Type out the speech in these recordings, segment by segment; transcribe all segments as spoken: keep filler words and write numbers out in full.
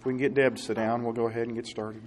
If we can get Deb to sit down, we'll go ahead and get started.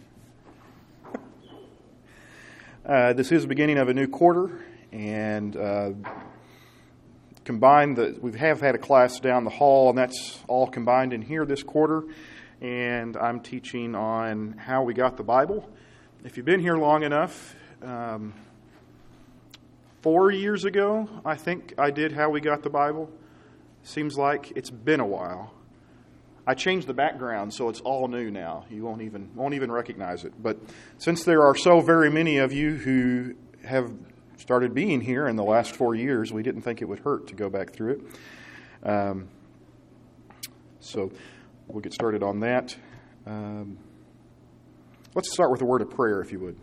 Uh, this is the beginning of a new quarter, and uh, combined, the, we have had a class down the hall, and that's all combined in here this quarter, and I'm teaching on how we got the Bible. If you've been here long enough, um, four years ago, I think I did How We Got the Bible. Seems like it's been a while. I changed the background, so it's all new now. You won't even won't even recognize it. But since there are so very many of you who have started being here in the last four years, we didn't think it would hurt to go back through it. Um, so we'll get started on that. Um, let's start with a word of prayer, if you would.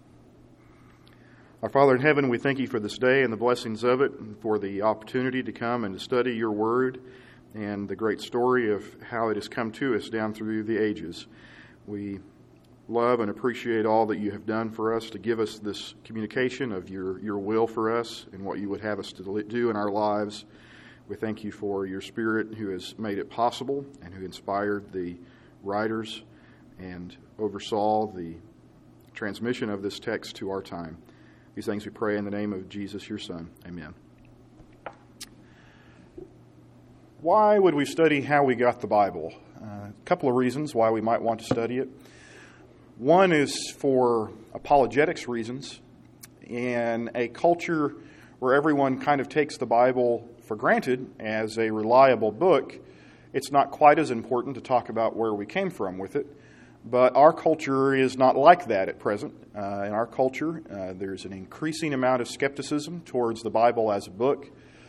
Our Father in heaven, we thank you for this day and the blessings of it, and for the opportunity to come and to study your word and the great story of how it has come to us down through the ages. We love and appreciate all that you have done for us to give us this communication of your, your will for us and what you would have us to do in our lives. We thank you for your Spirit who has made it possible and who inspired the writers and oversaw the transmission of this text to our time. These things we pray in the name of Jesus, your Son. Amen. Why would we study how we got the Bible? Uh, a couple of reasons why we might want to study it. One is for apologetics reasons. In a culture where everyone kind of takes the Bible for granted as a reliable book, it's not quite as important to talk about where we came from with it. But our culture is not like that at present. Uh, in our culture, uh, there's an increasing amount of skepticism towards the Bible as a book,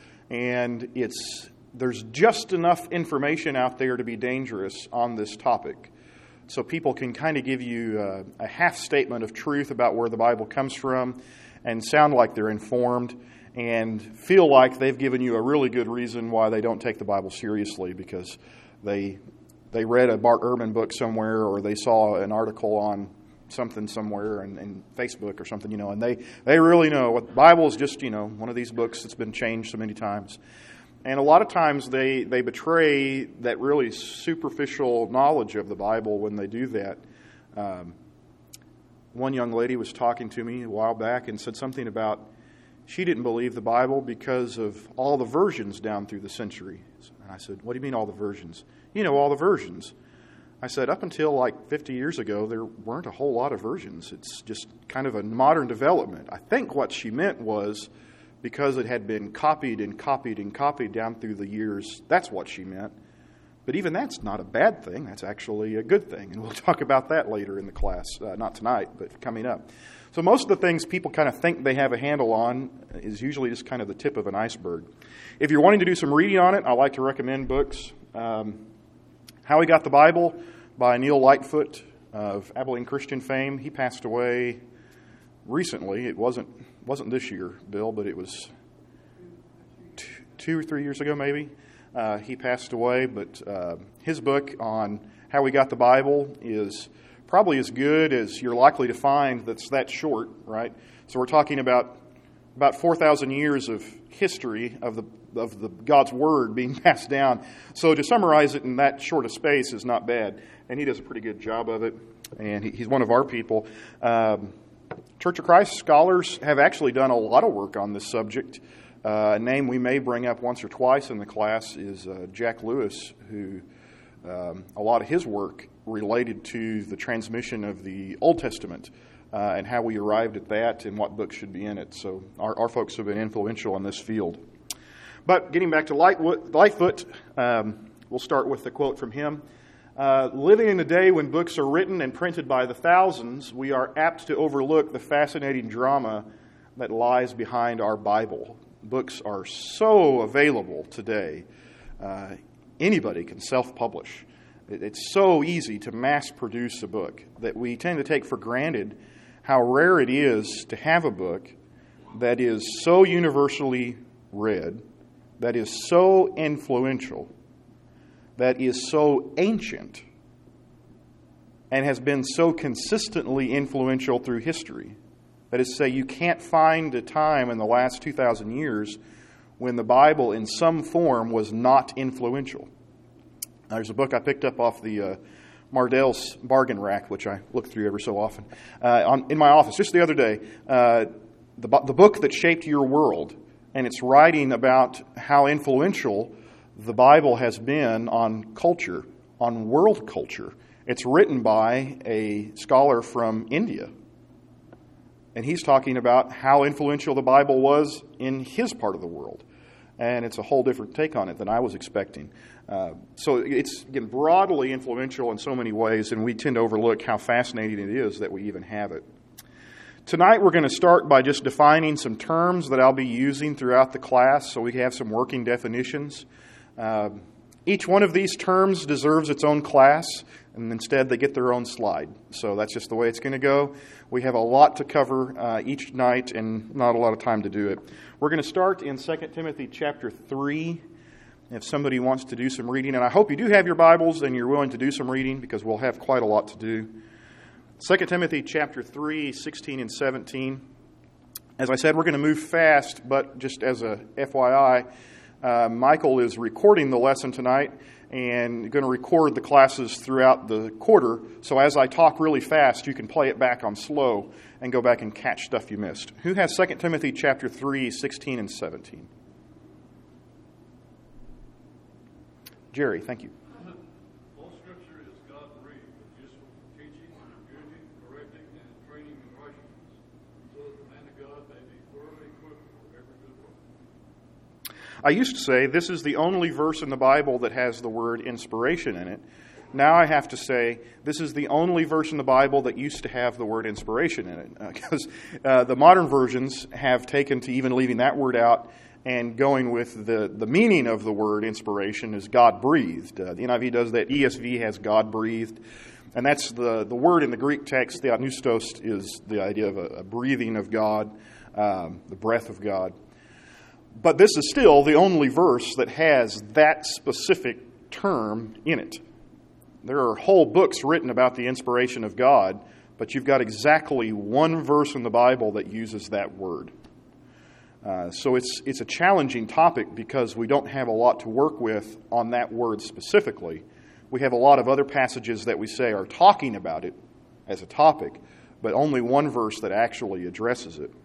and it's there's just enough information out there to be dangerous on this topic. So people can kind of give you uh, a half statement of truth about where the Bible comes from and sound like they're informed and feel like they've given you a really good reason why they don't take the Bible seriously because they they read a Bart Ehrman book somewhere or they saw an article on something somewhere in, in Facebook or something, you know, and they, they really know what the Bible is just, you know, one of these books that's been changed so many times. And a lot of times they, they betray that really superficial knowledge of the Bible when they do that. Um, one young lady was talking to me a while back and said something about she didn't believe the Bible because of all the versions down through the centuries. And I said, what do you mean all the versions? You know, all the versions. I said, up until like fifty years ago, there weren't a whole lot of versions. It's just kind of a modern development. I think what she meant was because it had been copied and copied and copied down through the years, that's what she meant. But even that's not a bad thing. That's actually a good thing. And we'll talk about that later in the class. Uh, not tonight, but coming up. So most of the things people kind of think they have a handle on is usually just kind of the tip of an iceberg. If you're wanting to do some reading on it, I like to recommend books. Um, How We Got the Bible by Neil Lightfoot of Abilene Christian fame. He passed away recently. It wasn't wasn't this year, Bill, but it was two, two or three years ago maybe. Uh, he passed away, but uh, his book on How We Got the Bible is probably as good as you're likely to find that's that short, right? So we're talking about about four thousand years of history of the of the God's Word being passed down. So to summarize it in that short a space is not bad. And he does a pretty good job of it. And he, he's one of our people. Um, Church of Christ scholars have actually done a lot of work on this subject. Uh, a name we may bring up once or twice in the class is uh, Jack Lewis, who um, a lot of his work related to the transmission of the Old Testament uh, and how we arrived at that and what books should be in it. So our, our folks have been influential in this field. But getting back to Lightfoot, Lightfoot um, we'll start with the quote from him. Uh, living in a day when books are written and printed by the thousands, we are apt to overlook the fascinating drama that lies behind our Bible. Books are so available today. Uh, anybody can self-publish. It, it's so easy to mass-produce a book that we tend to take for granted how rare it is to have a book that is so universally read, that is so influential, that is so ancient, and has been so consistently influential through history. That is to say, you can't find a time in the last two thousand years when the Bible in some form was not influential. There's a book I picked up off the uh, Mardell's Bargain Rack, which I look through every so often, uh, on, in my office just the other day, uh, the, the book that shaped your world, and it's writing about how influential the Bible has been on culture, on world culture. It's written by a scholar from India, and he's talking about how influential the Bible was in his part of the world. And it's a whole different take on it than I was expecting. Uh, so it's, again, broadly influential in so many ways, and we tend to overlook how fascinating it is that we even have it. Tonight we're going to start by just defining some terms that I'll be using throughout the class so we can have some working definitions. Uh, each one of these terms deserves its own class, and instead they get their own slide. So that's just the way it's going to go. We have a lot to cover uh, each night and not a lot of time to do it. We're going to start in Second Timothy chapter three, if somebody wants to do some reading. And I hope you do have your Bibles and you're willing to do some reading because we'll have quite a lot to do. Second Timothy chapter three, sixteen and seventeen. As I said, we're going to move fast, but just as a F Y I, uh, Michael is recording the lesson tonight and going to record the classes throughout the quarter. So as I talk really fast, you can play it back on slow and go back and catch stuff you missed. Who has Second Timothy chapter three, sixteen and seventeen? Jerry, thank you. All Scripture is God-breathed, useful for teaching, rebuking, correcting, and training in righteousness, so that the man of God may be thoroughly equipped for every good work. I used to say this is the only verse in the Bible that has the word inspiration in it. Now I have to say this is the only verse in the Bible that used to have the word inspiration in it. Because uh, uh, the modern versions have taken to even leaving that word out and going with the, the meaning of the word inspiration is God-breathed. Uh, the N I V does that. E S V has God-breathed. And that's the, the word in the Greek text. The Theopneustos is the idea of a, a breathing of God, um, the breath of God. But this is still the only verse that has that specific term in it. There are whole books written about the inspiration of God, but you've got exactly one verse in the Bible that uses that word. Uh, so it's it's a challenging topic because we don't have a lot to work with on that word specifically. We have a lot of other passages that we say are talking about it as a topic, but only one verse that actually addresses it.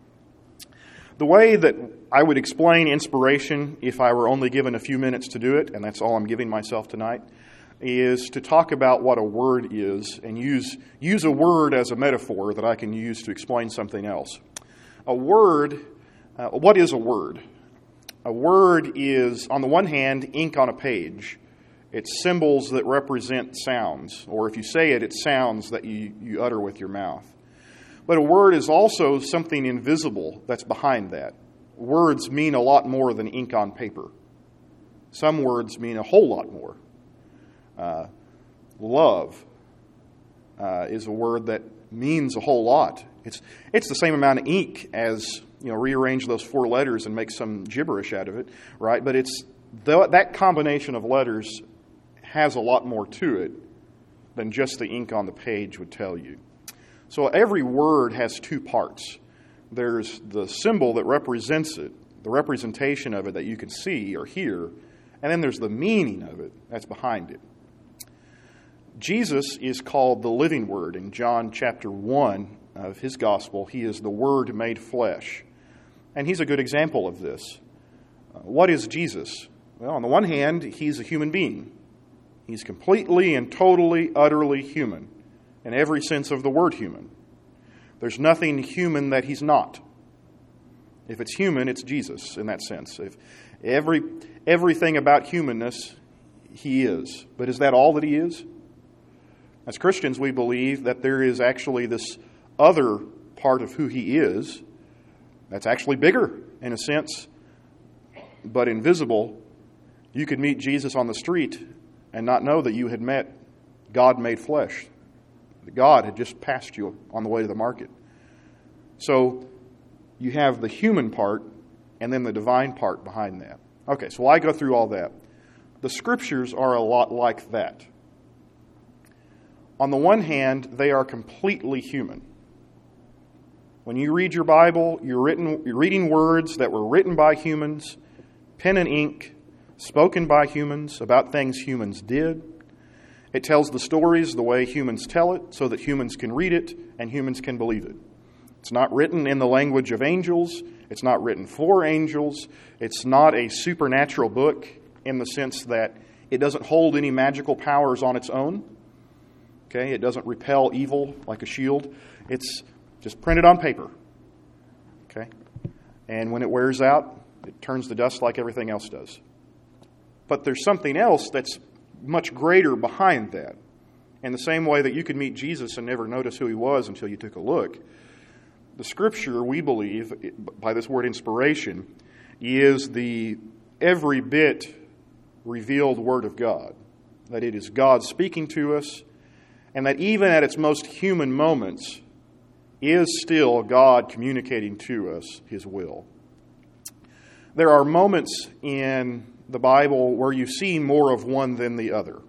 The way that I would explain inspiration, if I were only given a few minutes to do it, and that's all I'm giving myself tonight, is to talk about what a word is and use use a word as a metaphor that I can use to explain something else. A word, uh, what is a word? A word is, on the one hand, ink on a page. It's symbols that represent sounds, or if you say it, it's sounds that you, you utter with your mouth. But a word is also something invisible that's behind that. Words mean a lot more than ink on paper. Some words mean a whole lot more. Uh, love uh, is a word that means a whole lot. It's it's the same amount of ink as, you know, rearrange those four letters and make some gibberish out of it, right? But it's the, that combination of letters has a lot more to it than just the ink on the page would tell you. So every word has two parts. There's the symbol that represents it, the representation of it that you can see or hear, and then there's the meaning of it that's behind it. Jesus is called the living Word in John chapter one of his gospel. He is the Word made flesh. And he's a good example of this. Uh, what is Jesus? Well, on the one hand, he's a human being. He's completely and totally, utterly human in every sense of the word human. There's nothing human that he's not. If it's human, it's Jesus in that sense. If every everything about humanness, he is. But is that all that he is? As Christians, we believe that there is actually this other part of who he is that's actually bigger in a sense, but invisible. You could meet Jesus on the street and not know that you had met God made flesh. God had just passed you on the way to the market. So you have the human part and then the divine part behind that. Okay, so why go through all that? The Scriptures are a lot like that. On the one hand, they are completely human. When you read your Bible, you're, written, you're reading words that were written by humans, pen and ink, spoken by humans, about things humans did. It tells the stories the way humans tell it so that humans can read it and humans can believe it. It's not written in the language of angels. It's not written for angels. It's not a supernatural book in the sense that it doesn't hold any magical powers on its own. Okay, it doesn't repel evil like a shield. It's just printed on paper. Okay, and when it wears out, it turns to dust like everything else does. But there's something else that's much greater behind that. In the same way that you could meet Jesus and never notice who he was until you took a look, the Scripture, we believe, by this word inspiration, is the every bit revealed Word of God. That it is God speaking to us, and that even at its most human moments, is still God communicating to us His will. There are moments in the Bible where you see more of one than the other.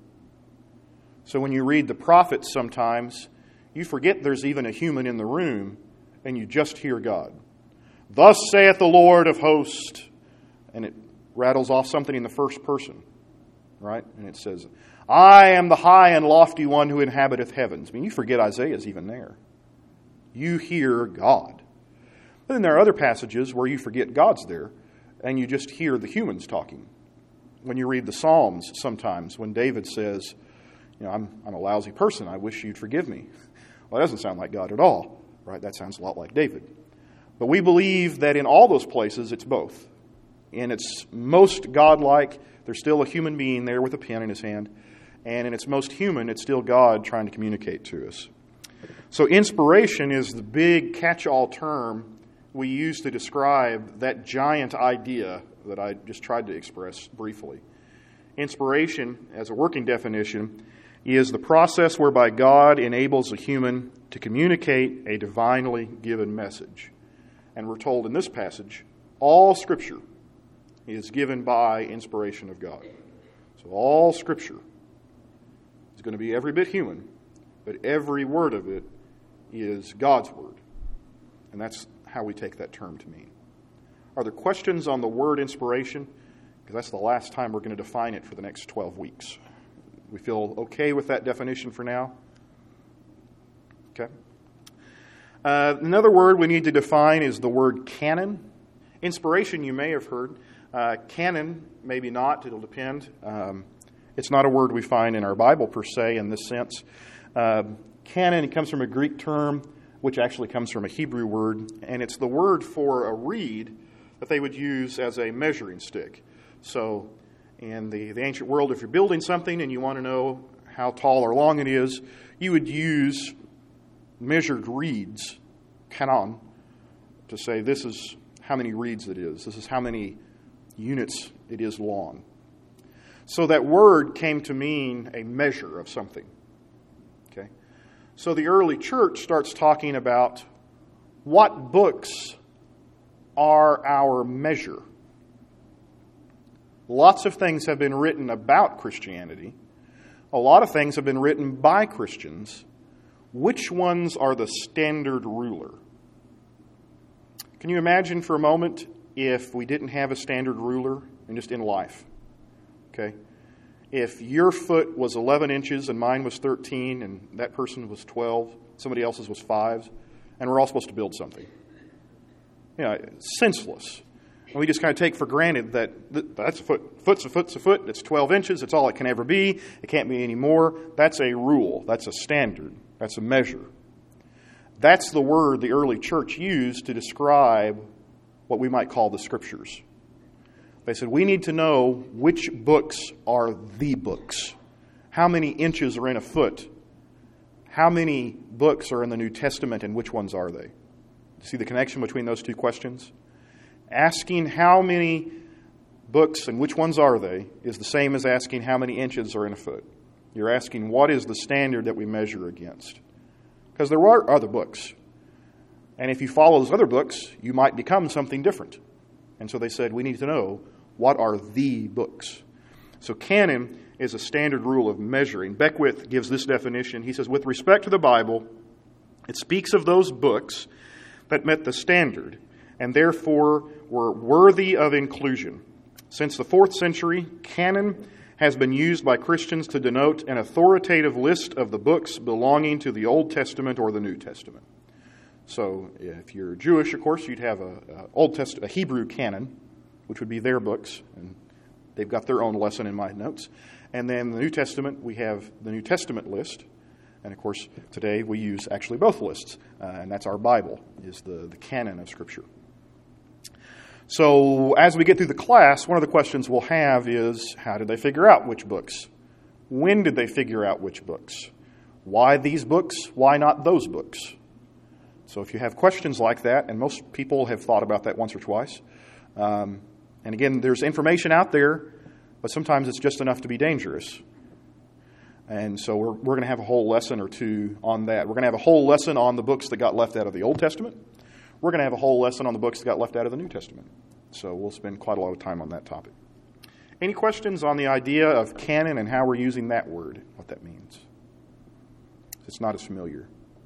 So when you read the prophets sometimes, you forget there's even a human in the room, and you just hear God. Thus saith the Lord of hosts. And it rattles off something in the first person, right? And it says, I am the high and lofty one who inhabiteth heavens. I mean, you forget Isaiah's even there. You hear God. But then there are other passages where you forget God's there, and you just hear the humans talking. When you read the Psalms sometimes, when David says, you know, I'm, I'm a lousy person, I wish you'd forgive me. Well, that doesn't sound like God at all, right? That sounds a lot like David. But we believe that in all those places, it's both. In its most godlike, there's still a human being there with a pen in his hand. And in its most human, it's still God trying to communicate to us. So inspiration is the big catch-all term we use to describe that giant idea that I just tried to express briefly. Inspiration, as a working definition, is the process whereby God enables a human to communicate a divinely given message. And we're told in this passage, all Scripture is given by inspiration of God. So all Scripture is going to be every bit human, but every word of it is God's word. And that's how we take that term to mean. Are there questions on the word inspiration? Because that's the last time we're going to define it for the next twelve weeks. We feel okay with that definition for now? Okay. Uh, another word we need to define is the word canon. Inspiration, you may have heard. Uh, canon, maybe not. It'll depend. Um, it's not a word we find in our Bible per se in this sense. Uh, canon, it comes from a Greek term, which actually comes from a Hebrew word, and it's the word for a reed that they would use as a measuring stick. So in the, the ancient world, if you're building something and you want to know how tall or long it is, you would use measured reeds, canon, to say this is how many reeds it is. This is how many units it is long. So that word came to mean a measure of something. Okay. So the early church starts talking about what books are our measure. Lots of things have been written about Christianity. A lot of things have been written by Christians. Which ones are the standard ruler? Can you imagine for a moment if we didn't have a standard ruler and just in life? Okay? If your foot was eleven inches and mine was thirteen and that person was twelve, somebody else's was five, and we're all supposed to build something. You know, senseless. And we just kind of take for granted that that's a foot. Foot's a foot's a foot. It's twelve inches. It's all it can ever be. It can't be any more. That's a rule. That's a standard. That's a measure. That's the word the early church used to describe what we might call the Scriptures. They said, we need to know which books are the books. How many inches are in a foot? How many books are in the New Testament, and which ones are they? See the connection between those two questions? Asking how many books and which ones are they is the same as asking how many inches are in a foot. You're asking what is the standard that we measure against. Because there are other books. And if you follow those other books, you might become something different. And so they said, we need to know what are the books. So canon is a standard rule of measuring. Beckwith gives this definition. He says, with respect to the Bible, it speaks of those books that met the standard and therefore were worthy of inclusion. Since the fourth century, canon has been used by Christians to denote an authoritative list of the books belonging to the Old Testament or the New Testament. So if you're Jewish, of course, you'd have a, a Old Testament, a Hebrew canon, which would be their books, and they've got their own lesson in my notes. And then the New Testament, we have the New Testament list. And of course, today we use actually both lists, uh, and that's our Bible, is the, the canon of Scripture. So as we get through the class, one of the questions we'll have is, how did they figure out which books? When did they figure out which books? Why these books? Why not those books? So if you have questions like that, and most people have thought about that once or twice, um, and again, there's information out there, but sometimes it's just enough to be dangerous. And so we're, we're going to have a whole lesson or two on that. We're going to have a whole lesson on the books that got left out of the Old Testament. We're going to have a whole lesson on the books that got left out of the New Testament. So we'll spend quite a lot of time on that topic. Any questions on the idea of canon and how we're using that word, what that means? It's not as familiar.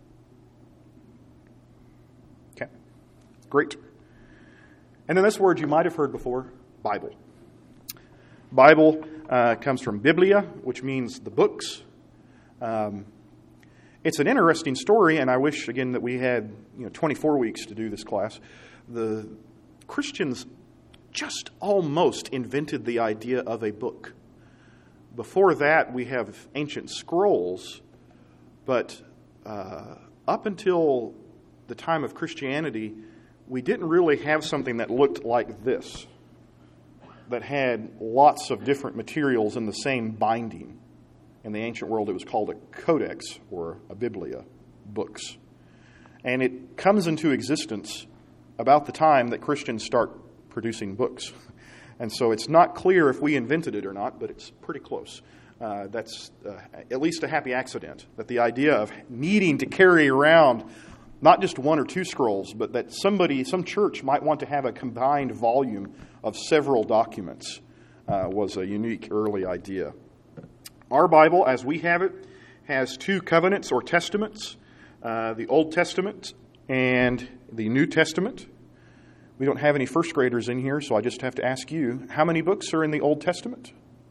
Okay, great. And then this word you might have heard before, Bible. Bible uh, comes from Biblia, which means the books. Um, it's an interesting story, and I wish, again, that we had you know twenty-four weeks to do this class. The Christians just almost invented the idea of a book. Before that, we have ancient scrolls, but uh, up until the time of Christianity, we didn't really have something that looked like this, that had lots of different materials in the same binding. In the ancient world, it was called a codex, or a biblia, books. And it comes into existence about the time that Christians start producing books. And so it's not clear if we invented it or not, but it's pretty close. Uh, that's uh, at least a happy accident, that the idea of needing to carry around not just one or two scrolls, but that somebody, some church might want to have a combined volume of several documents uh, was a unique early idea. Our Bible, as we have it, has two covenants or testaments, uh, the Old Testament and the New Testament. We don't have any first graders in here, so I just have to ask you, how many books are in the Old Testament?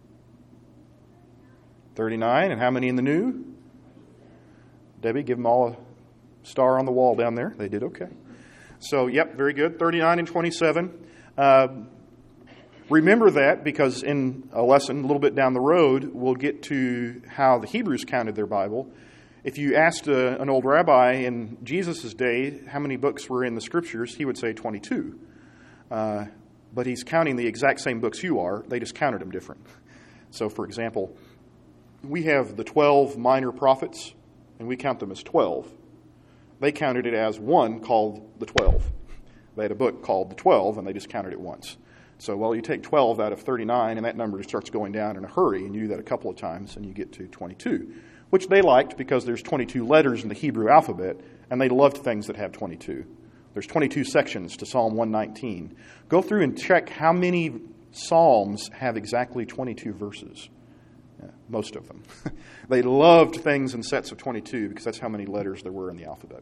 thirty-nine, and how many in the New? Debbie, give them all a star on the wall down there. They did okay. So, yep, very good. thirty-nine and twenty-seven. Uh, remember that because in a lesson a little bit down the road, we'll get to how the Hebrews counted their Bible. If you asked uh, an old rabbi in Jesus' day how many books were in the Scriptures, he would say twenty-two. Uh, but he's counting the exact same books you are. They just counted them different. So, for example, we have the twelve minor prophets, and we count them as twelve. They counted it as one called the twelve. They had a book called the twelve, and they just counted it once. So, well, you take twelve out of thirty-nine, and that number just starts going down in a hurry, and you do that a couple of times, and you get to twenty-two, which they liked because there's twenty-two letters in the Hebrew alphabet, and they loved things that have twenty-two. There's twenty-two sections to Psalm one nineteen. Go through and check how many Psalms have exactly twenty-two verses. Yeah, most of them. They loved things in sets of twenty-two because that's how many letters there were in the alphabet.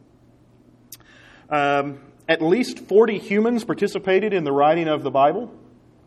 Um, at least forty humans participated in the writing of the Bible.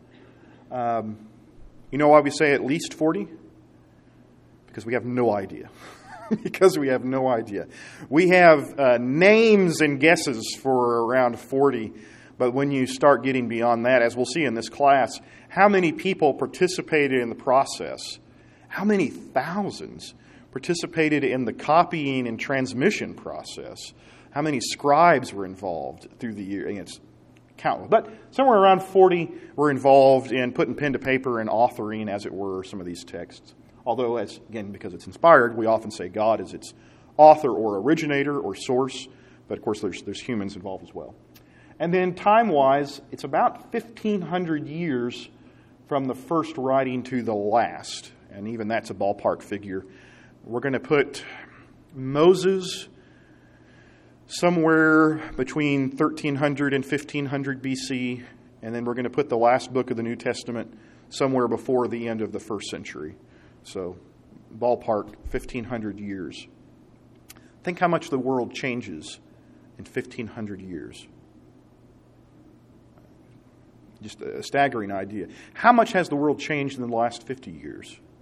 Um, you know why we say at least forty? Because we have no idea. because we have no idea. We have uh, names and guesses for around forty, but when you start getting beyond that, as we'll see in this class, how many people participated in the process? How many thousands participated in the copying and transmission process? How many scribes were involved through the year? And it's countless. But somewhere around forty were involved in putting pen to paper and authoring, as it were, some of these texts. Although, as again, because it's inspired, we often say God is its author or originator or source. But, of course, there's, there's humans involved as well. And then time-wise, it's about fifteen hundred years from the first writing to the last. And even that's a ballpark figure. We're going to put Moses somewhere between thirteen hundred and fifteen hundred B C, and then we're going to put the last book of the New Testament somewhere before the end of the first century. So, ballpark, fifteen hundred years. Think how much the world changes in fifteen hundred years. Just a staggering idea. How much has the world changed in the last fifty years?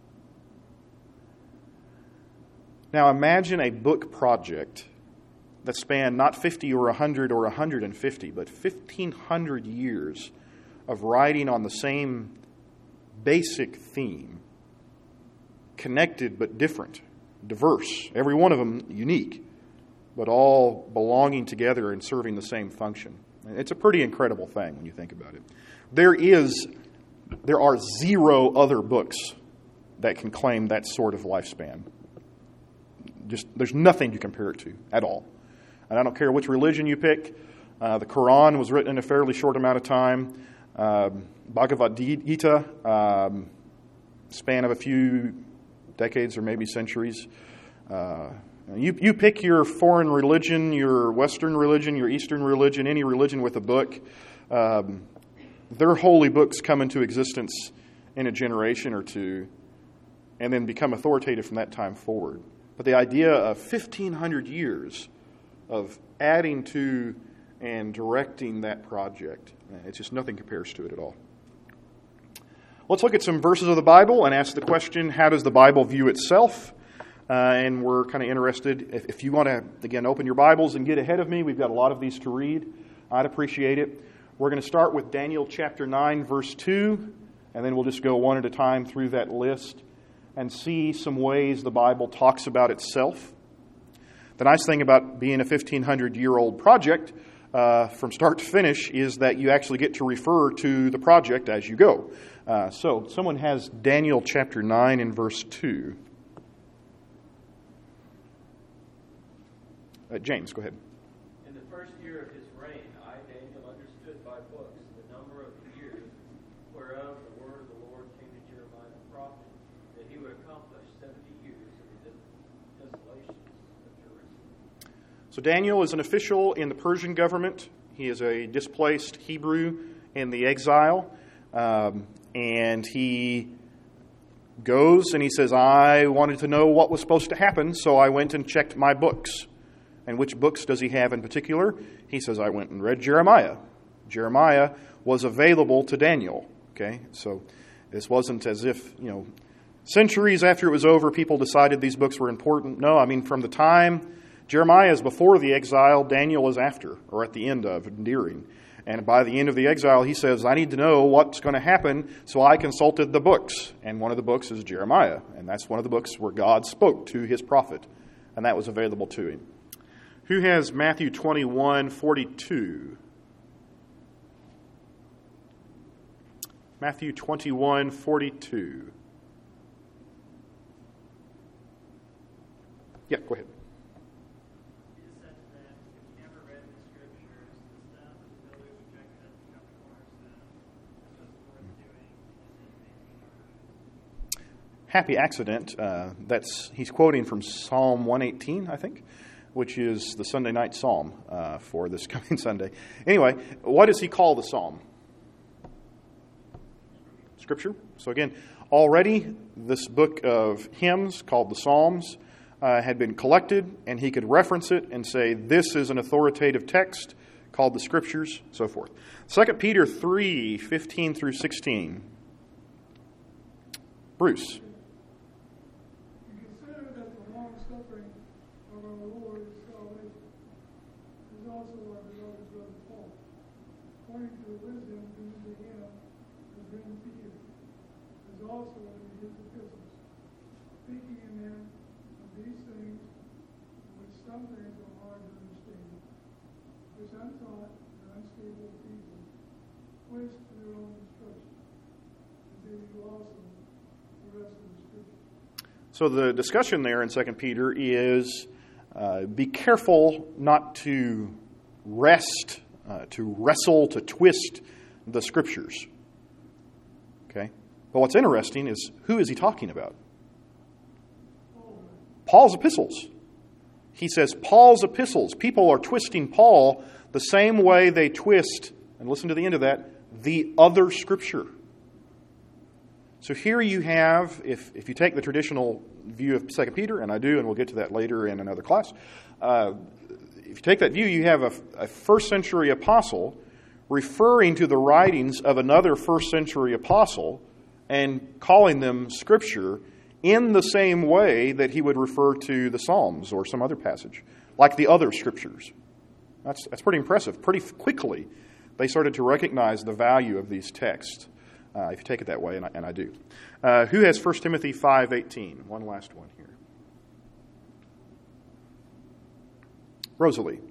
Now imagine a book project that spanned not fifty or one hundred or one hundred fifty, but fifteen hundred years of writing on the same basic theme, connected but different, diverse, every one of them unique, but all belonging together and serving the same function. It's a pretty incredible thing when you think about it. There is, there are zero other books that can claim that sort of lifespan. Just, there's nothing to compare it to at all. And I don't care which religion you pick. Uh, the Quran was written in a fairly short amount of time. Um, Bhagavad Gita, um, span of a few decades or maybe centuries. Uh, you, you pick your foreign religion, your Western religion, your Eastern religion, any religion with a book. Um, their holy books come into existence in a generation or two and then become authoritative from that time forward. But the idea of fifteen hundred years of adding to and directing that project, it's just nothing compares to it at all. Let's look at some verses of the Bible and ask the question, how does the Bible view itself? Uh, and we're kind of interested, if, if you want to, again, open your Bibles and get ahead of me, we've got a lot of these to read. I'd appreciate it. We're going to start with Daniel chapter nine, verse two, and then we'll just go one at a time through that list and see some ways the Bible talks about itself. The nice thing about being a fifteen hundred year old project uh, from start to finish is that you actually get to refer to the project as you go. Uh, so, someone has Daniel chapter nine and verse two. Uh, James, go ahead. In the first year of his reign, I, Daniel, understood by books the number of the years whereof the word of the Lord came to Jeremiah the prophet, that he would accomplish seventy years of the desolations of Jerusalem. So Daniel is an official in the Persian government. He is a displaced Hebrew in the exile. Um, and he goes and he says, I wanted to know what was supposed to happen, so I went and checked my books. And which books does he have in particular? He says, I went and read Jeremiah. Jeremiah was available to Daniel. Okay, so this wasn't as if, you know, centuries after it was over, people decided these books were important. No, I mean, from the time Jeremiah is before the exile, Daniel is after, or at the end of, and during. And by the end of the exile, he says, I need to know what's going to happen, so I consulted the books. And one of the books is Jeremiah. And that's one of the books where God spoke to his prophet. And that was available to him. Who has Matthew twenty-one forty-two? Matthew twenty-one forty-two. Yeah, go ahead. Happy accident. Uh, that's he's quoting from Psalm one eighteen, I think, which is the Sunday night psalm uh, for this coming Sunday. Anyway, what does he call the psalm? Scripture. So again, already this book of hymns called the Psalms uh, had been collected, and he could reference it and say, this is an authoritative text called the Scriptures, so forth. Second Peter three fifteen through sixteen. Bruce. Also in his epistles, speaking in them of these things, which some things are hard to understand, which untaught and unstable people twist to their own destruction, as they do also the rest of the Scripture. So the discussion there in Second Peter is uh, be careful not to wrest, uh, to wrestle, to twist the Scriptures. Okay? But what's interesting is, who is he talking about? Paul's epistles. He says, Paul's epistles. People are twisting Paul the same way they twist, and listen to the end of that, the other Scripture. So here you have, if, if you take the traditional view of Second Peter, and I do, and we'll get to that later in another class, uh, if you take that view, you have a, a first century apostle referring to the writings of another first century apostle and calling them Scripture in the same way that he would refer to the Psalms or some other passage, like the other scriptures. That's, that's pretty impressive. Pretty quickly, they started to recognize the value of these texts, uh, if you take it that way, and I, and I do. Uh, who has First Timothy five eighteen? One last one here. Rosalie.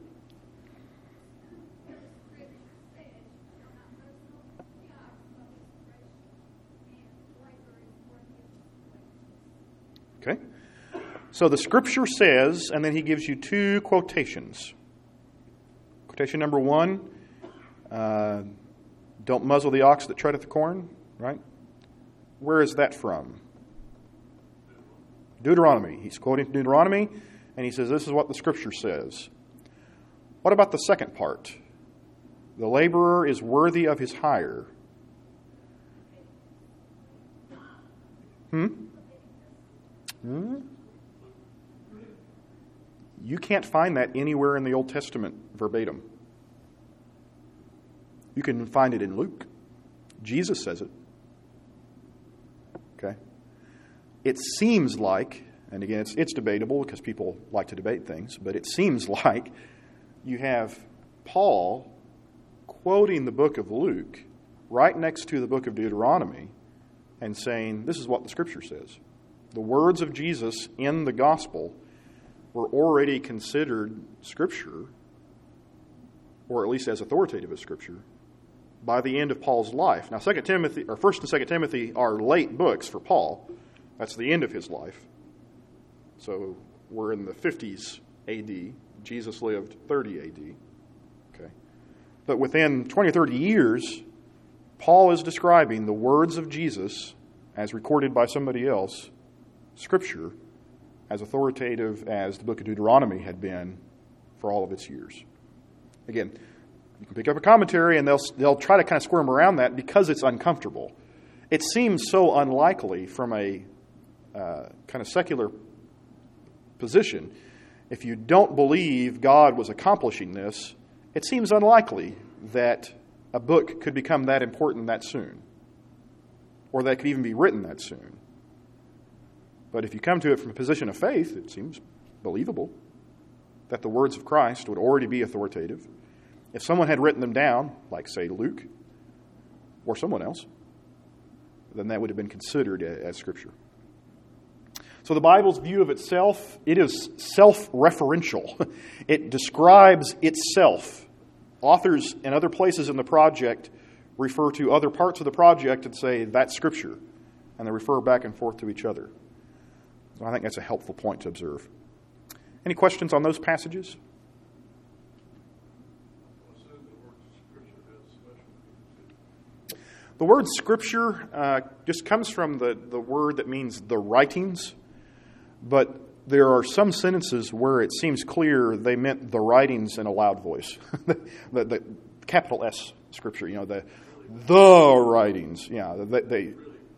Okay. So the Scripture says, and then he gives you two quotations. Quotation number one, uh, don't muzzle the ox that treadeth the corn, right? Where is that from? Deuteronomy. He's quoting Deuteronomy, and he says, this is what the Scripture says. What about the second part? The laborer is worthy of his hire. Hmm? Hmm? You can't find that anywhere in the Old Testament verbatim. You can find it in Luke. Jesus says it. Okay? It seems like, and again, it's, it's debatable because people like to debate things, but it seems like you have Paul quoting the book of Luke right next to the book of Deuteronomy and saying, this is what the Scripture says. The words of Jesus in the gospel were already considered Scripture, or at least as authoritative as Scripture, by the end of Paul's life. Now, Second Timothy, or First and Second Timothy are late books for Paul. That's the end of his life. So we're in the fifties A D. Jesus lived thirty A D. Okay, but within twenty or thirty years, Paul is describing the words of Jesus as recorded by somebody else, Scripture, as authoritative as the book of Deuteronomy had been for all of its years. Again, you can pick up a commentary and they'll they'll try to kind of squirm around that because it's uncomfortable. It seems so unlikely from a uh, kind of secular position. If you don't believe God was accomplishing this, it seems unlikely that a book could become that important that soon, or that could even be written that soon. But if you come to it from a position of faith, it seems believable that the words of Christ would already be authoritative. If someone had written them down, like, say, Luke, or someone else, then that would have been considered as Scripture. So the Bible's view of itself, it is self-referential. It describes itself. Authors in other places in the project refer to other parts of the project and say, that's Scripture. And they refer back and forth to each other. So I think that's a helpful point to observe. Any questions on those passages? The word Scripture uh, just comes from the, the word that means the writings. But there are some sentences where it seems clear they meant the writings in a loud voice. the, the capital S Scripture, you know, the the writings. Yeah, they, they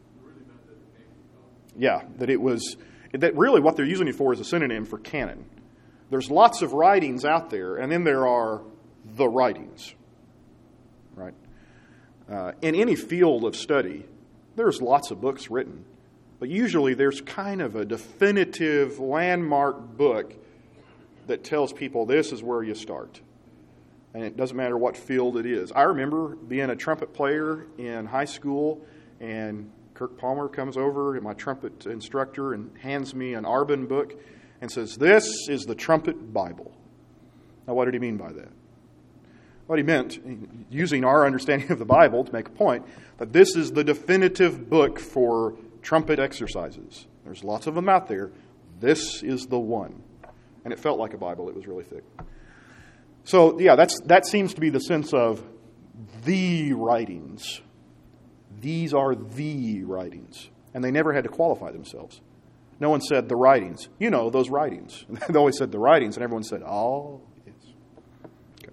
yeah, that it was, that really what they're using it for is a synonym for canon. There's lots of writings out there, and then there are the writings, right? Uh, in any field of study, there's lots of books written. But usually there's kind of a definitive landmark book that tells people this is where you start. And it doesn't matter what field it is. I remember being a trumpet player in high school, and Kirk Palmer comes over, my trumpet instructor, and hands me an Arbin book and says, this is the trumpet Bible. Now, what did he mean by that? What he meant, using our understanding of the Bible to make a point, that this is the definitive book for trumpet exercises. There's lots of them out there. This is the one. And it felt like a Bible. It was really thick. So, yeah, that's that seems to be the sense of the writings. These are the writings. And they never had to qualify themselves. No one said the writings. You know, those writings. They always said the writings, and everyone said, oh, yes. Okay.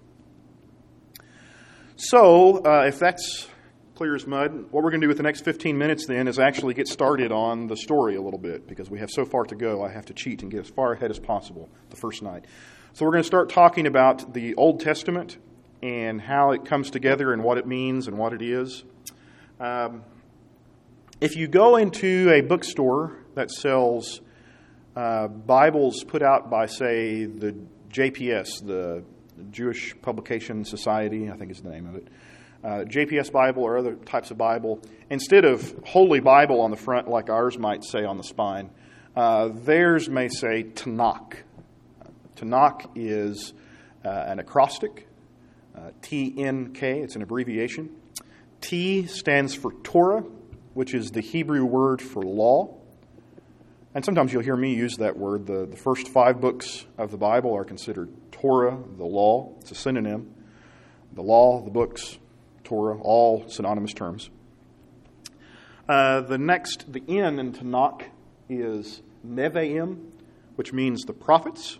So, uh, if that's clear as mud, what we're going to do with the next fifteen minutes then is actually get started on the story a little bit, because we have so far to go. I have to cheat and get as far ahead as possible the first night. So we're going to start talking about the Old Testament and how it comes together and what it means and what it is. Um, if you go into a bookstore that sells uh, Bibles put out by, say, the J P S, the Jewish Publication Society, I think is the name of it, uh, J P S Bible or other types of Bible, instead of Holy Bible on the front like ours might say on the spine, uh, theirs may say Tanakh. Tanakh is uh, an acrostic, uh, T N K, it's an abbreviation. T stands for Torah, which is the Hebrew word for law. And sometimes you'll hear me use that word. The, the first five books of the Bible are considered Torah, the law. It's a synonym. The law, the books, Torah, all synonymous terms. Uh, the next, the N in Tanakh is Nevi'im, which means the prophets.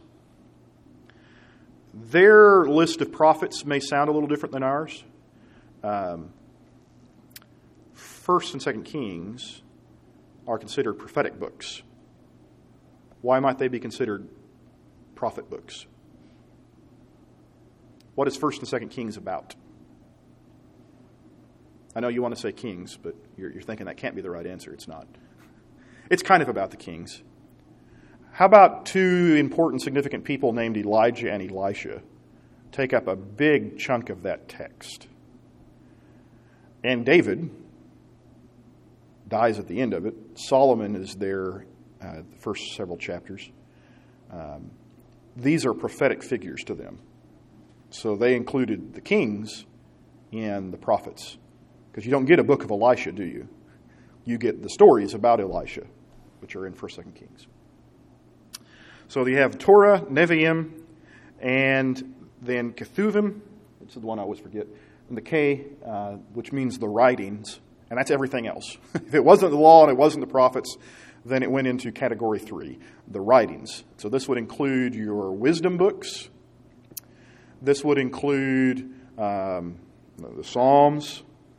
Their list of prophets may sound a little different than ours. Um, First and Second Kings are considered prophetic books. Why might they be considered prophet books? What is First and Second Kings about? I know you want to say kings, but you're, you're thinking that can't be the right answer. It's not. It's kind of about the kings. How about two important, significant people named Elijah and Elisha take up a big chunk of that text? And David dies at the end of it. Solomon is there, uh, the first several chapters. Um, these are prophetic figures to them. So they included the kings and the prophets. Because you don't get a book of Elisha, do you? You get the stories about Elisha, which are in First, Second Kings. So you have Torah, Nevi'im, and then Ketuvim, which is the one I always forget, and the K, uh, which means the writings. And that's everything else. If it wasn't the law and it wasn't the prophets, then it went into category three, the writings. So this would include your wisdom books. This would include um, the Psalms.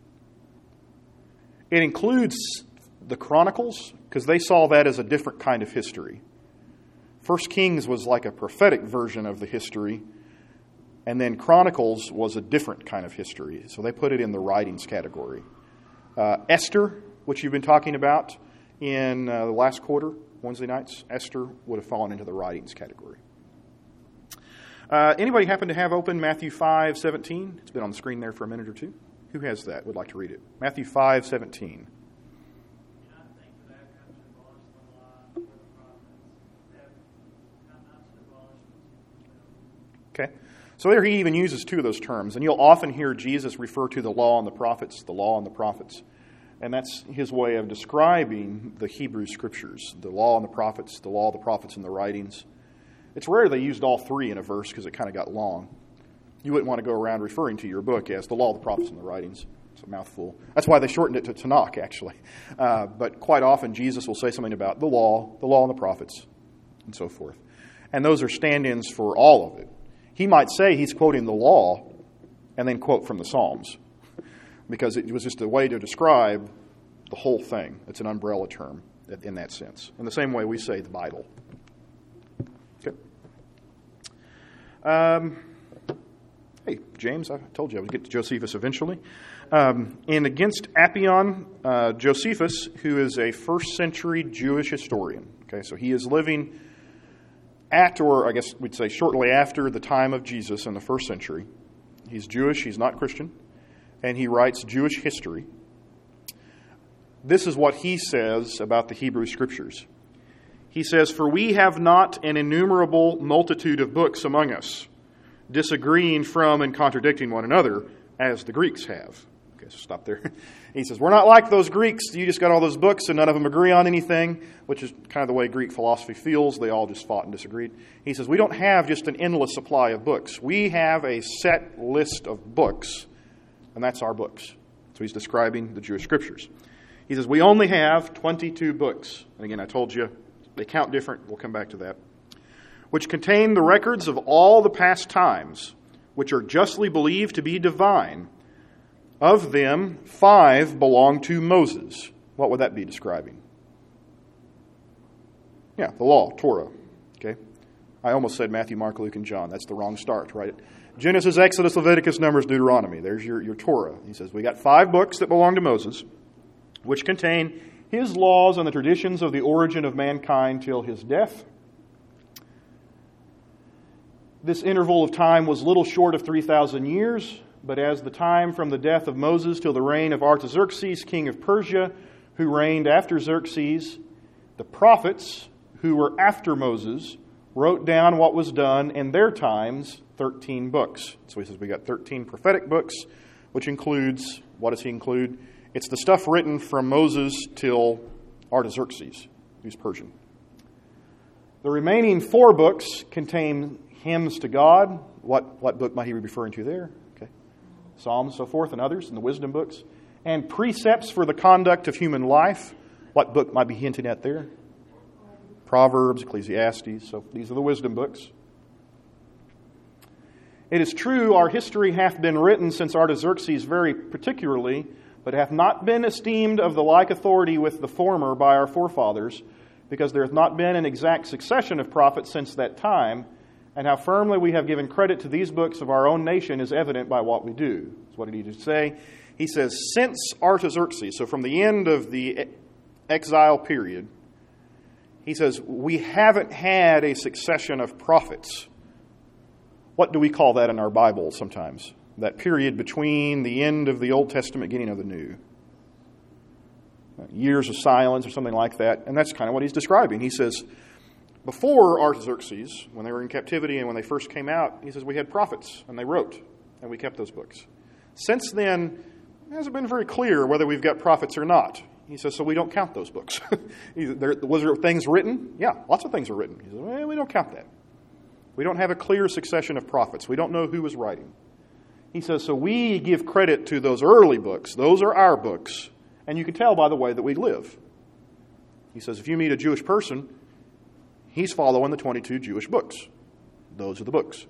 It includes the Chronicles, because they saw that as a different kind of history. First Kings was like a prophetic version of the history, and then Chronicles was a different kind of history. So they put it in the writings category. Uh, Esther, which you've been talking about in uh, the last quarter, Wednesday nights, Esther would have fallen into the writings category. Uh, anybody happen to have open Matthew five seventeen? It's been on the screen there for a minute or two. Who has that? Would like to read it? Matthew five seventeen. Okay. So there he even uses two of those terms. And you'll often hear Jesus refer to the law and the prophets, the law and the prophets. And that's his way of describing the Hebrew Scriptures, the law and the prophets, the law, the prophets, and the writings. It's rare they used all three in a verse because it kind of got long. You wouldn't want to go around referring to your book as the law, the prophets, and the writings. It's a mouthful. That's why they shortened it to Tanakh, actually. Uh, but quite often Jesus will say something about the law, the law and the prophets, and so forth. And those are stand-ins for all of it. He might say he's quoting the law and then quote from the Psalms because it was just a way to describe the whole thing. It's an umbrella term in that sense. In the same way we say the Bible. Okay. Um, hey, James, I told you I would get to Josephus eventually. Um, and against Appian, uh, Josephus, who is a first century Jewish historian. Okay, so he is living at, or I guess we'd say shortly after the time of Jesus in the first century. He's Jewish, he's not Christian, and he writes Jewish history. This is what he says about the Hebrew Scriptures. He says, "For we have not an innumerable multitude of books among us, disagreeing from and contradicting one another, as the Greeks have." Okay, so stop there. He says, we're not like those Greeks. You just got all those books and none of them agree on anything, which is kind of the way Greek philosophy feels. They all just fought and disagreed. He says, we don't have just an endless supply of books. We have a set list of books, and that's our books. So he's describing the Jewish Scriptures. He says, we only have twenty-two books. And again, I told you, they count different. We'll come back to that. Which contain the records of all the past times, which are justly believed to be divine. Of them, five belong to Moses. What would that be describing? Yeah, the law, Torah. Okay, I almost said Matthew, Mark, Luke, and John. That's the wrong start, right? Genesis, Exodus, Leviticus, Numbers, Deuteronomy. There's your, your Torah. He says, we got five books that belong to Moses, which contain his laws and the traditions of the origin of mankind till his death. This interval of time was little short of three thousand years, but as the time from the death of Moses till the reign of Artaxerxes, king of Persia, who reigned after Xerxes, the prophets who were after Moses wrote down what was done in their times, thirteen books. So he says we got thirteen prophetic books, which includes, what does he include? It's the stuff written from Moses till Artaxerxes, who's Persian. The remaining four books contain hymns to God. What, what book might he be referring to there? Okay. Psalms, so forth, and others, and the wisdom books. And precepts for the conduct of human life. What book might be hinting at there? Proverbs, Ecclesiastes. So these are the wisdom books. It is true, our history hath been written since Artaxerxes very particularly, but hath not been esteemed of the like authority with the former by our forefathers, because there hath not been an exact succession of prophets since that time, and how firmly we have given credit to these books of our own nation is evident by what we do. So what did he just say? He says, since Artaxerxes, so from the end of the exile period, he says, we haven't had a succession of prophets. What do we call that in our Bible sometimes? That period between the end of the Old Testament, beginning of the New. Years of silence or something like that. And that's kind of what he's describing. He says, before Artaxerxes, when they were in captivity and when they first came out, he says we had prophets and they wrote and we kept those books. Since then, it hasn't been very clear whether we've got prophets or not. He says, so we don't count those books. there, was there things written? Yeah, lots of things are written. He says, well, we don't count that. We don't have a clear succession of prophets. We don't know who was writing. He says, so we give credit to those early books. Those are our books. And you can tell by the way that we live. He says, if you meet a Jewish person, he's following the twenty-two Jewish books. Those are the books.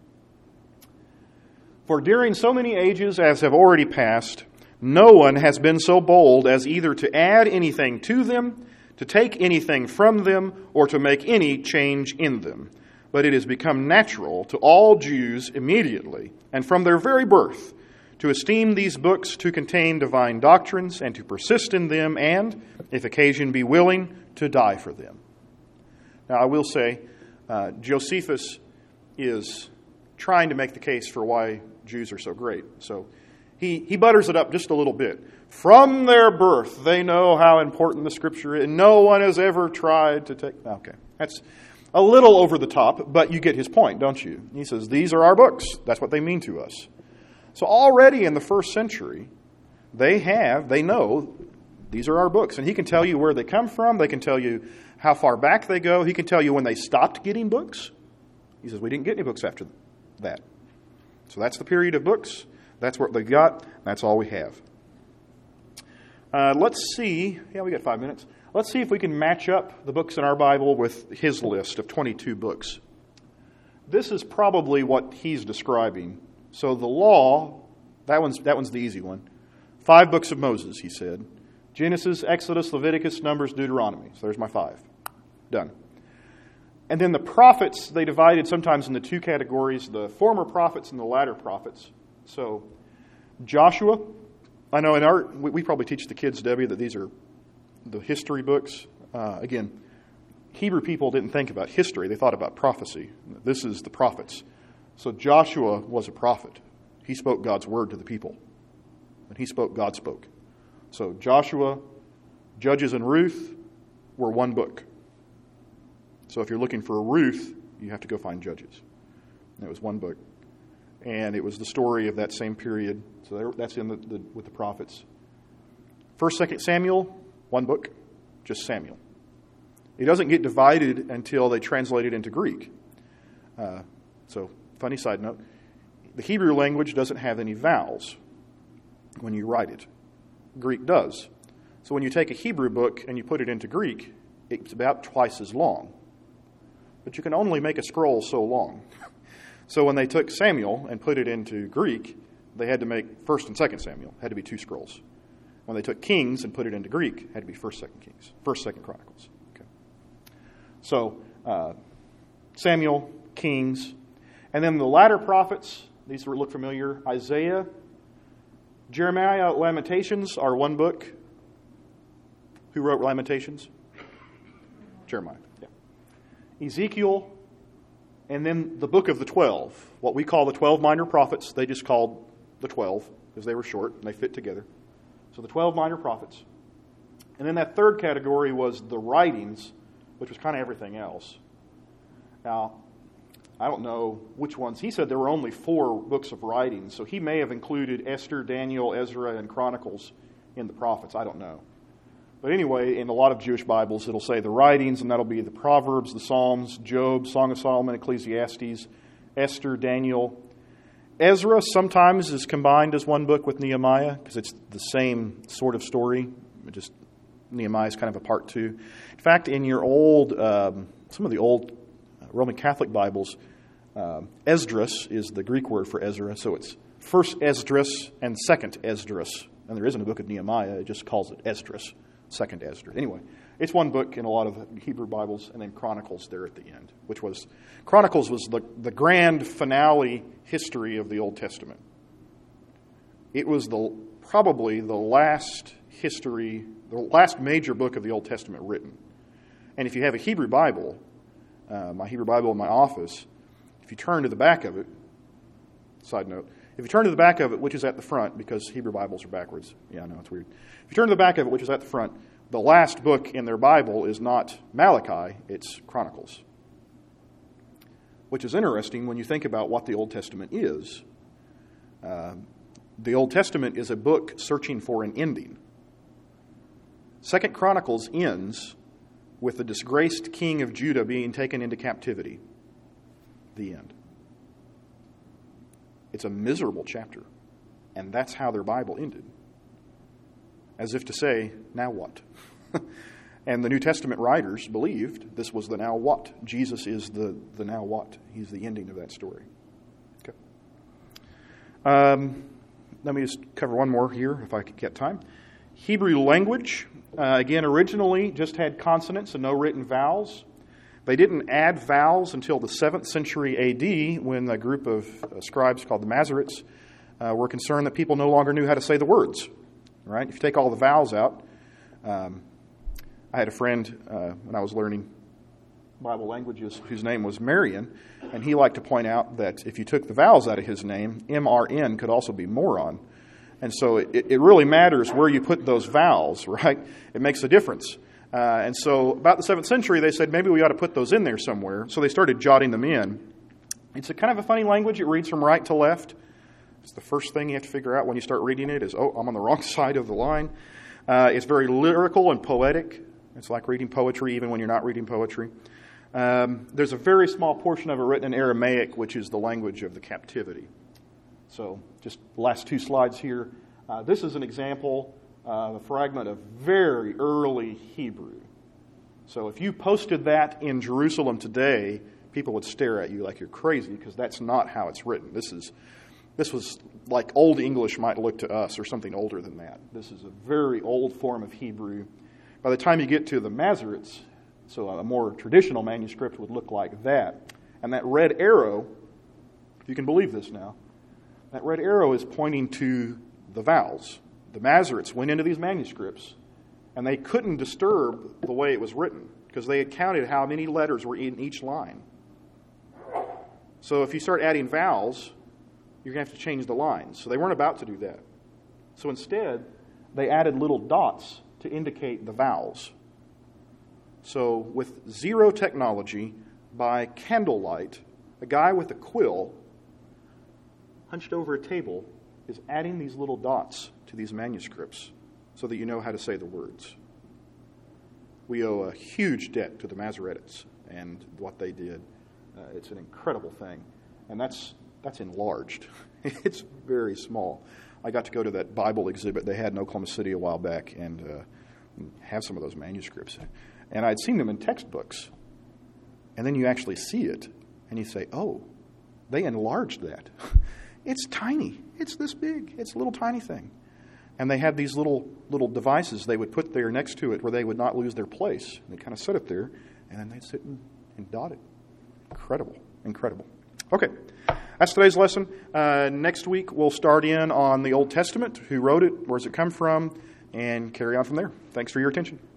For during so many ages as have already passed, no one has been so bold as either to add anything to them, to take anything from them, or to make any change in them. But it has become natural to all Jews immediately, and from their very birth, to esteem these books to contain divine doctrines, and to persist in them, and, if occasion be willing, to die for them. Now, I will say, uh, Josephus is trying to make the case for why Jews are so great. So he, he butters it up just a little bit. From their birth, they know how important the Scripture is, and no one has ever tried to take... Okay, that's a little over the top, but you get his point, don't you? He says, these are our books. That's what they mean to us. So already in the first century, they have, they know, these are our books. And he can tell you where they come from. They can tell you how far back they go. He can tell you when they stopped getting books. He says, we didn't get any books after that. So that's the period of books. That's what they got. That's all we have. Uh, let's see. Yeah, we got five minutes. Let's see if we can match up the books in our Bible with his list of twenty-two books. This is probably what he's describing. So the law, that one's that one's the easy one. Five books of Moses, he said. Genesis, Exodus, Leviticus, Numbers, Deuteronomy. So there's my five. Done. And then the prophets, they divided sometimes into two categories, the former prophets and the latter prophets. So Joshua, I know in our, we, we probably teach the kids, Debbie, that these are the history books. Uh, again, Hebrew people didn't think about history. They thought about prophecy. This is the prophets. So Joshua was a prophet. He spoke God's word to the people. And he spoke, God spoke. So Joshua, Judges, and Ruth were one book. So if you're looking for a Ruth, you have to go find Judges. And it was one book. And it was the story of that same period. So that's in the, the with the prophets. First, Second Samuel, one book, just Samuel. It doesn't get divided until they translate it into Greek. Uh, so, funny side note, the Hebrew language doesn't have any vowels when you write it. Greek does. So when you take a Hebrew book and you put it into Greek, it's about twice as long. But you can only make a scroll so long. So when they took Samuel and put it into Greek, they had to make First and Second Samuel. It had to be two scrolls. When they took Kings and put it into Greek, it had to be First, Second Kings, First, Second Chronicles. Okay. So uh, Samuel, Kings, and then the latter prophets. These look familiar: Isaiah, Jeremiah, Lamentations are one book. Who wrote Lamentations? Jeremiah. Yeah. Ezekiel, and then the book of the twelve. What we call the twelve minor prophets, they just called the twelve because they were short and they fit together. So the twelve minor prophets. And then that third category was the writings, which was kind of everything else. Now, I don't know which ones. He said there were only four books of writings, so he may have included Esther, Daniel, Ezra, and Chronicles in the prophets. I don't know. But anyway, in a lot of Jewish Bibles, it'll say the writings, and that'll be the Proverbs, the Psalms, Job, Song of Solomon, Ecclesiastes, Esther, Daniel. Ezra sometimes is combined as one book with Nehemiah because it's the same sort of story. It just Nehemiah is kind of a part two. In fact, in your old, um, some of the old Roman Catholic Bibles, um, Esdras is the Greek word for Ezra, so it's first Esdras and second Esdras. And there isn't a book of Nehemiah, it just calls it Esdras, second Esdras. Anyway, it's one book in a lot of Hebrew Bibles, and then Chronicles there at the end, which was, Chronicles was the, the grand finale history of the Old Testament. It was the probably the last history, the last major book of the Old Testament written. And if you have a Hebrew Bible, uh, my Hebrew Bible in my office, if you turn to the back of it, side note, if you turn to the back of it, which is at the front, because Hebrew Bibles are backwards. Yeah, I know, it's weird. If you turn to the back of it, which is at the front, the last book in their Bible is not Malachi, it's Chronicles. Which is interesting when you think about what the Old Testament is. Uh, the Old Testament is a book searching for an ending. Second Chronicles ends with the disgraced king of Judah being taken into captivity. The end. It's a miserable chapter. And that's how their Bible ended. As if to say, now what? And the New Testament writers believed this was the now what. Jesus is the, the now what. He's the ending of that story. Okay. Um, let me just cover one more here if I could get time. Hebrew language, uh, again, originally just had consonants and no written vowels. They didn't add vowels until the seventh century A D when a group of uh, scribes called the Masoretes uh, were concerned that people no longer knew how to say the words. Right? If you take all the vowels out, um, I had a friend uh, when I was learning Bible languages whose name was Marion, and he liked to point out that if you took the vowels out of his name, M R N could also be moron. And so it, it really matters where you put those vowels, right? It makes a difference. Uh, and so about the seventh century, they said maybe we ought to put those in there somewhere. So they started jotting them in. It's a kind of a funny language. It reads from right to left. It's the first thing you have to figure out when you start reading it is, oh, I'm on the wrong side of the line. Uh, it's very lyrical and poetic. It's like reading poetry even when you're not reading poetry. Um, there's a very small portion of it written in Aramaic, which is the language of the captivity. So just the last two slides here. Uh, this is an example, uh, a fragment of very early Hebrew. So if you posted that in Jerusalem today, people would stare at you like you're crazy because that's not how it's written. This is This was like Old English might look to us, or something older than that. This is a very old form of Hebrew. By the time you get to the Masoretes, so a more traditional manuscript would look like that. And that red arrow, if you can believe this now, that red arrow is pointing to the vowels. The Masoretes went into these manuscripts, and they couldn't disturb the way it was written, because they had counted how many letters were in each line. So if you start adding vowels, you're going to have to change the lines. So they weren't about to do that. So instead, they added little dots to indicate the vowels. So with zero technology, by candlelight, a guy with a quill, hunched over a table, is adding these little dots to these manuscripts so that you know how to say the words. We owe a huge debt to the Masoretes and what they did. Uh, it's an incredible thing. And that's That's enlarged. It's very small. I got to go to that Bible exhibit they had in Oklahoma City a while back and uh, have some of those manuscripts. And I'd seen them in textbooks. And then you actually see it, and you say, oh, they enlarged that. It's tiny. It's this big. It's a little tiny thing. And they had these little little devices they would put there next to it where they would not lose their place. And they kind of set it there, and then they'd sit and, and dot it. Incredible. Incredible. Okay. That's today's lesson. Uh, next week, we'll start in on the Old Testament. Who wrote it? Where does it come from? And carry on from there. Thanks for your attention.